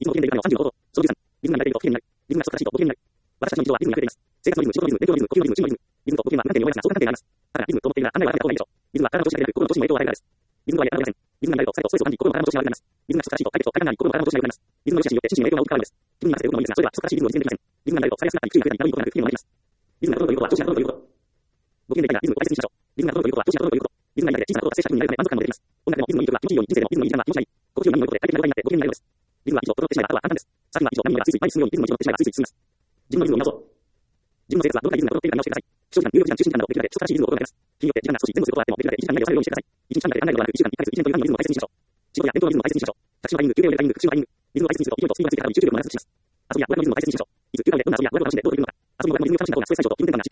リズムの起源であるの35小13リズムが流れていると不変になる。リズムが不足しいとご機嫌になる。私たちの日常はリズムに溢れています。生活のリズム、仕事のリズム、勉強のリズム、呼吸のリズム、心のリズム。リズムとご機嫌は無関係に弱いが相関関係があります。だからリズムと目的が案内を与えた方がいいでしょう。リズムは体の調子が出る心の調子にも影響を与えるからです。リズムとは言えません。リズムが流れると、ストレスを感じ、心も体の調子が悪くなります。リズムが不足しいと、快適と快感があり、心も体の調子が悪くなります。リズムの良しによって心身の影響が大きく変わるんです。気分に任せて動くのもいいですが、それは不足しいリズムを実現できません。リズムが流れると、疲れやすくなったり、注意が増えたり、悪いことがなく、不機嫌になります。リズムが整うということは、調子が整うということ。ご機嫌でいたいがリズムを大切にしましょう。リズムが整うということは、調子が整うということ。リズムがいいだけ小さなことが正確になるため満足感も出てきます。音楽でもリズムのいい曲は気持ちいいように、人生でもリズムのいい時間は気持ちがいい。心地よい波のことで快適な状態になってご機嫌になるのです。リズムは以上、整ってしまえばあとは簡単です。さっきは以上、波がスイスイ前に進むようにリズムの一を整ってしまえばスイスイ進みます。自分のリズムを見直そう。自分の生活はどのくらいリズムが整っているか見直してください。不祥事間、入力時間、中心時間などできるだけ不足しいリズムを心がけます。日によって時間が少し前後することはあってもできるだけ短い時間内で抑えるようにしてください。1日単位で抑えるようにしてください。1日単位で考えるのではなく1週間に1回ずつ1年という単位のリズムを大切にしましょう。仕事や勉強のリズムを大切にしましょう。タクシーのタイミング、休憩を入れるタイミング、復習のタイミング、復習のタイミング。リズムを大切にすると、非常にスピードがついて体に集中力も長くします。遊びや語学のリズムを大切にしましょう。いつ、休暇でどんな遊びや語学を楽しんでどう取り組むのか。遊びの語学のリズムを楽しんだ方がストレス解消と気分転換がし